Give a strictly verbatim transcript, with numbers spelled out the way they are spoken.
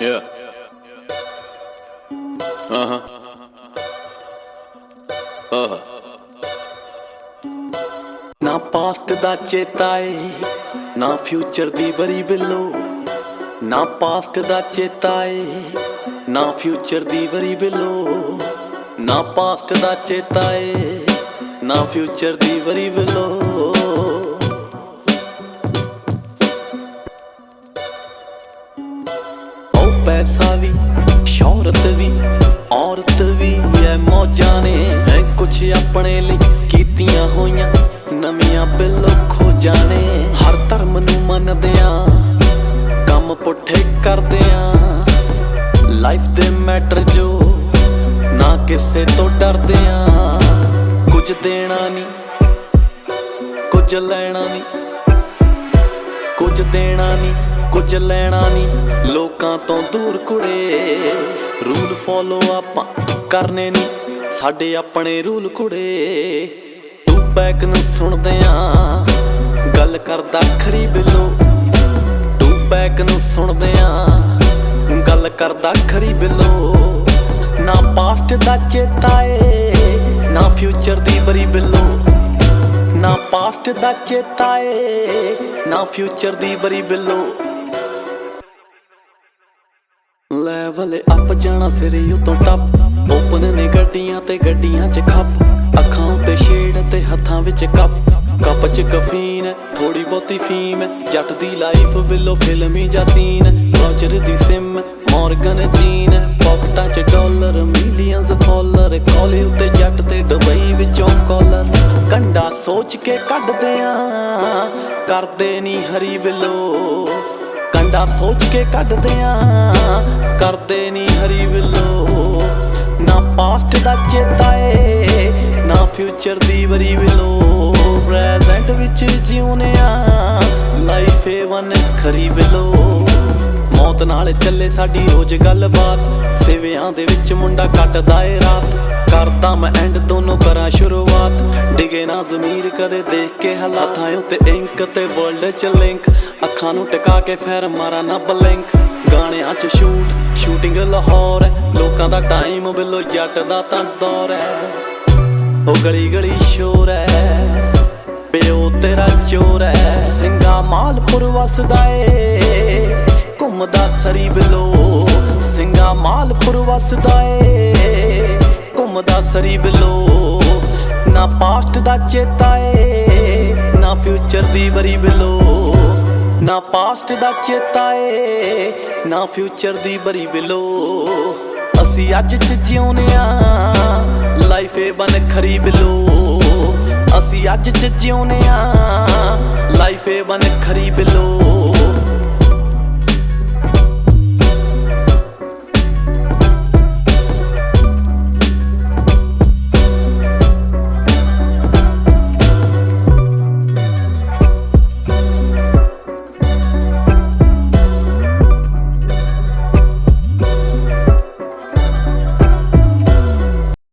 Yeah. Uh-huh. Uh-huh. ਨਾ past ਦਾ ਚੇਤਾ ਏ ਨਾ ਫਿਊਚਰ ਦੀ ਬਰੀ ਬਿੱਲੋ, ਨਾ ਪਾਸਟ ਦਾ ਚੇਤਾ ਏ ਨਾ ਫਿਊਚਰ ਦੀ ਬਰੀ ਬਿੱਲੋ, ਨਾ ਪਾਸਟ ਦਾ ਚੇਤਾ ਏ ਨਾ ਫਿਊਚਰ ਦੀ ਬਰੀ ਬਿੱਲੋ। ਉਹ ਪੈਸਾ ਵੀ ਸ਼ੌਹਰਤ ਵੀ ਔਰਤ ਵੀ ਐ ਮੌਜਾਂ ਨੇ, ਐ ਕੁਛ ਆਪਣੇ ਲਈ ਕੀਤੀਆਂ ਹੋਈਆਂ ਨਵੀਆਂ ਬਿੱਲੋ ਖੋਜਾਂ ਨੇ। ਹਰ ਧਰਮ ਨੂੰ ਮੰਨਦੇ ਆਂ, ਕੰਮ ਪੁੱਠੇ ਕਰਦੇ ਆਂ, ਲਾਈਫ ਦੇ ਮੈਟਰ ਜੋ ਨਾ ਕਿਸੇ ਤੋਂ ਡਰਦੇ ਆਂ। ਕੁਝ ਦੇਣਾ ਨਹੀਂ ਕੁਝ ਲੈਣਾ ਨਹੀਂ, ਕੁਝ ਦੇਣਾ ਨਹੀਂ ਕੁਝ ਲੈਣਾ ਨਹੀਂ, ਲੋਕਾਂ ਤੋਂ ਦੂਰ ਕੁੜੇ। ਰੂਲ ਫੋਲੋ ਆਪਾਂ ਕਰਨੇ ਨਹੀਂ, ਸਾਡੇ ਆਪਣੇ ਰੂਲ ਕੁੜੇ। ਟੂ ਬੈਕ ਨੂੰ ਸੁਣਦੇ ਆਂ, ਗੱਲ ਕਰਦਾ ਖਰੀ ਬਿੱਲੋ। ਟੂ ਬੈਕ ਨੂੰ ਸੁਣਦੇ ਆਂ, ਗੱਲ ਕਰਦਾ ਖਰੀ ਬਿੱਲੋ। ਨਾ ਪਾਸਟ ਦਾ ਚੇਤਾ ਏ ਨਾ ਫਿਊਚਰ ਦੀ ਬਰੀ ਬਿੱਲੋ, ਨਾ ਪਾਸਟ ਦਾ ਚੇਤਾ ਏ ਨਾ ਫਿਊਚਰ ਦੀ ਬਰੀ ਬਿੱਲੋ। ਲੈਵਲ ਅਪ ਜਾਣਾ ਸਿਰੇ ਉਤੋਂ ਟੱਪ, ਓਪਨ ਨੇ ਗੱਡੀਆਂ ਤੇ ਗੱਡੀਆਂ ਚ ਖੱਪ, ਅੱਖਾਂ ਉੱਤੇ ਸ਼ੇਡ ਤੇ ਹੱਥਾਂ ਵਿੱਚ ਕੱਪ, ਕੱਪ ਚ ਕਫੀਨ ਥੋੜੀ ਬਹੁਤੀ ਫੀਮ। ਜੱਟ ਦੀ ਲਾਈਫ ਬਿੱਲੋ ਫਿਲਮੀ ਜਾਂ ਸੀਨ, ਰੋਜਰ ਦੀ ਸਿਮ ਮੋਰਗਨ ਜੀਨ, ਪੌਕਟਾਂ ਚ ਡਾਲਰ ਮਿਲੀਅਨਸ ਫਾਲੋਅਰ, ਕਾਲੇ ਉੱਤੇ ਜੱਟ ਤੇ ਦੁਬਈ ਵਿੱਚੋਂ ਕਾਲਰ। ਕੰਡਾ ਸੋਚ ਕੇ ਕੱਢਦੇ ਆਂ, ਕਰਦੇ ਨੀ ਹਰੀ ਬਿੱਲੋ। ਕੰਡਾ ਸੋਚ ਕੇ ਕੱਢਦੇ ਆਂ, ਕਰਦੇ ਨੀ ਹਰੀ ਬਿੱਲੋ। ਨਾ ਪਾਸਟ ਦਾ ਚੇਤਾ ਏ ਨਾ ਫਿਊਚਰ ਦੀ ਬਰੀ ਬਿੱਲੋ, ਪ੍ਰੈਜ਼ੈਂਟ ਵਿੱਚ ਜਿਉਨੇ ਆਂ, ਲਾਈਫ ਏ ਵਨ ਖਰੀ ਬਿੱਲੋ। ਮੌਤ ਨਾਲ ਚੱਲੇ ਸਾਡੀ ਰੋਜ਼ ਗੱਲਬਾਤ, ਸਿਵਿਆਂ ਦੇ ਵਿੱਚ ਮੁੰਡਾ ਕੱਟਦਾ ਏ ਰਾਤ। ਕਰਦਾ ਮੈਂ ਐਂਡ ਦੋਨੋਂ ਕਰਾਂ ਸ਼ੁਰੂਆਤ, ਡਿਗੇ ਨਾ ਜ਼ਮੀਰ ਕਦੇ ਦੇਖ ਕੇ ਹਾਲਾਤਾਂ ਉੱਤੇ ਇੰਕ ਤੇ ਵਰਲਡ ਚ ਲਿੰਕ। ਅੱਖਾਂ ਨੂੰ ਟਿਕਾ ਕੇ ਫੇਰ ਮਾਰਾ ਨਾ ਬਲਿੰਕ, ਗਾਣਿਆਂ ਚ ਸ਼ੂਟ ਸ਼ੂਟਿੰਗ ਲਾਹੌਰ। ਲੋਕਾਂ ਦਾ ਟਾਈਮ ਬਿੱਲੋ ਜੱਟ ਦਾ ਤਾਂ ਦੌਰ ਹੈ, ਉਹ ਗਲੀ ਗਲੀ ਸ਼ੋਰ ਹੈ, ਪਿਓ ਤੇਰਾ ਚੋਰ ਹੈ। ਸਿੰਘਾ ਮਾਲਪੁਰ ਵਸਦਾ ਏ ਘੁੰਮਦਾ ਸਰੀ ਬਿੱਲੋ, ਸਿੰਘਾ ਮਾਲਪੁਰ ਵਸਦਾ ਏ ਘੁੰਮਦਾ ਸਰੀ ਬਿੱਲੋ। ਨਾ ਪਾਸਟ ਦਾ ਚੇਤਾ ਏ ਨਾ ਫਿਊਚਰ ਦੀ ਬਰੀ ਬਿੱਲੋ, ਨਾ ਪਾਸਟ ਦਾ ਚੇਤਾ ਏ ਨਾ ਫਿਊਚਰ ਦੀ ਬਰੀ ਬਿੱਲੋ। ਅਸੀਂ ਅੱਜ ਚ ਜਿਉਨੇ ਆਂ, ਲਾਈਫ ਏ ਬਨ ਖਰੀ ਬਿੱਲੋ। ਅਸੀਂ ਅੱਜ ਚ ਜਿਉਨੇ ਆਂ, ਲਾਈਫ ਏ ਬਨ ਖਰੀ ਬਿੱਲੋ।